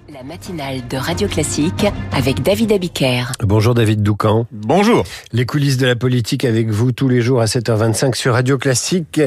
La matinale de Radio Classique avec David Abiker. Bonjour David Doucan. Bonjour. Les coulisses de la politique avec vous tous les jours à 7h25 sur Radio Classique.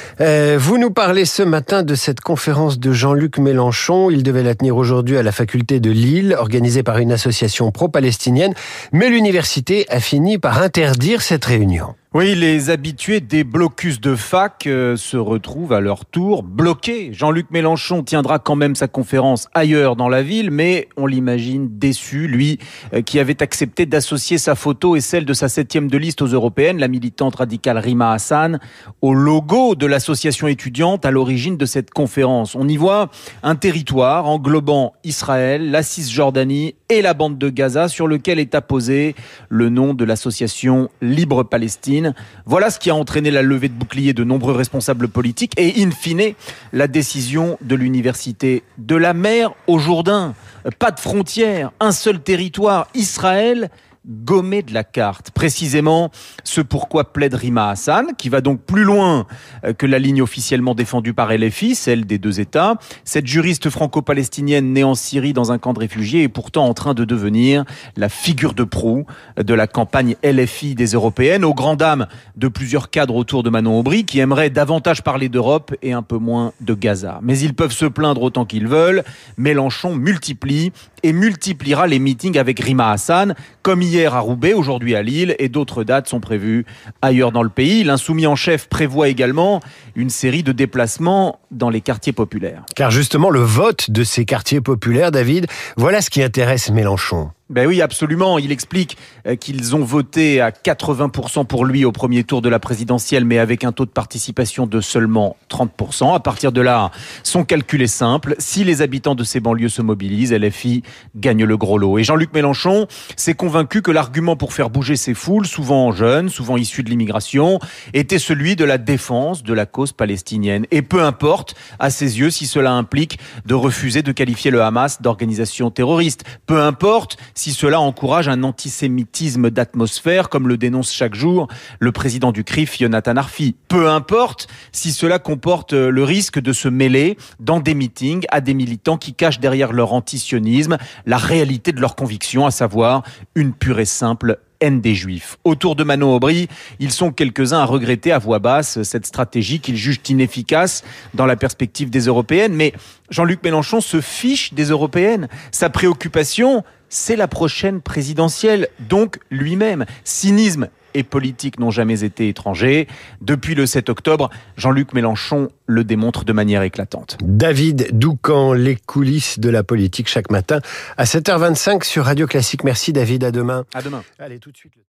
Vous nous parlez ce matin de cette conférence de Jean-Luc Mélenchon. Il devait la tenir aujourd'hui à la faculté de Lille, organisée par une association pro-palestinienne. Mais l'université a fini par interdire cette réunion. Oui, les habitués des blocus de fac se retrouvent à leur tour bloqués. Jean-Luc Mélenchon tiendra quand même sa conférence ailleurs dans la ville, mais on l'imagine déçu, lui qui avait accepté d'associer sa photo et celle de sa 7e de liste aux européennes, la militante radicale Rima Hassan, au logo de l'association étudiante à l'origine de cette conférence. On y voit un territoire englobant Israël, la Cisjordanie et la bande de Gaza, sur lequel est apposé le nom de l'association Libre Palestine. Voilà ce qui a entraîné la levée de boucliers de nombreux responsables politiques et, in fine, la décision de l'université. De la mer au Jourdain, pas de frontières, un seul territoire, Israël, gommé de la carte. Précisément ce pourquoi plaide Rima Hassan, qui va donc plus loin que la ligne officiellement défendue par LFI, celle des deux États. Cette juriste franco-palestinienne née en Syrie dans un camp de réfugiés est pourtant en train de devenir la figure de proue de la campagne LFI des Européennes, aux grandes dames de plusieurs cadres autour de Manon Aubry, qui aimeraient davantage parler d'Europe et un peu moins de Gaza. Mais ils peuvent se plaindre autant qu'ils veulent. Mélenchon multiplie et multipliera les meetings avec Rima Hassan, comme hier à Roubaix, aujourd'hui à Lille, et d'autres dates sont prévues ailleurs dans le pays. L'insoumis en chef prévoit également une série de déplacements dans les quartiers populaires. Car justement, le vote de ces quartiers populaires, David, voilà ce qui intéresse Mélenchon. Ben oui, absolument. Il explique qu'ils ont voté à 80% pour lui au premier tour de la présidentielle, mais avec un taux de participation de seulement 30%. À partir de là, son calcul est simple. Si les habitants de ces banlieues se mobilisent, LFI gagne le gros lot. Et Jean-Luc Mélenchon s'est convaincu que l'argument pour faire bouger ces foules, souvent jeunes, souvent issues de l'immigration, était celui de la défense de la cause palestinienne. Et peu importe, à ses yeux, si cela implique de refuser de qualifier le Hamas d'organisation terroriste. Peu importe si cela encourage un antisémitisme d'atmosphère, comme le dénonce chaque jour le président du CRIF, Yonatan Arfi. Peu importe si cela comporte le risque de se mêler dans des meetings à des militants qui cachent derrière leur antisionisme la réalité de leurs convictions, à savoir une pure et simple haine des Juifs. Autour de Manon Aubry, ils sont quelques-uns à regretter à voix basse cette stratégie qu'ils jugent inefficace dans la perspective des Européennes. Mais Jean-Luc Mélenchon se fiche des Européennes. Sa préoccupation, c'est la prochaine présidentielle, donc lui-même. Cynisme et politique n'ont jamais été étrangers. Depuis le 7 octobre, Jean-Luc Mélenchon le démontre de manière éclatante. David Doucan, les coulisses de la politique chaque matin à 7h25 sur Radio Classique. Merci David, à demain. À demain. Allez, tout de suite.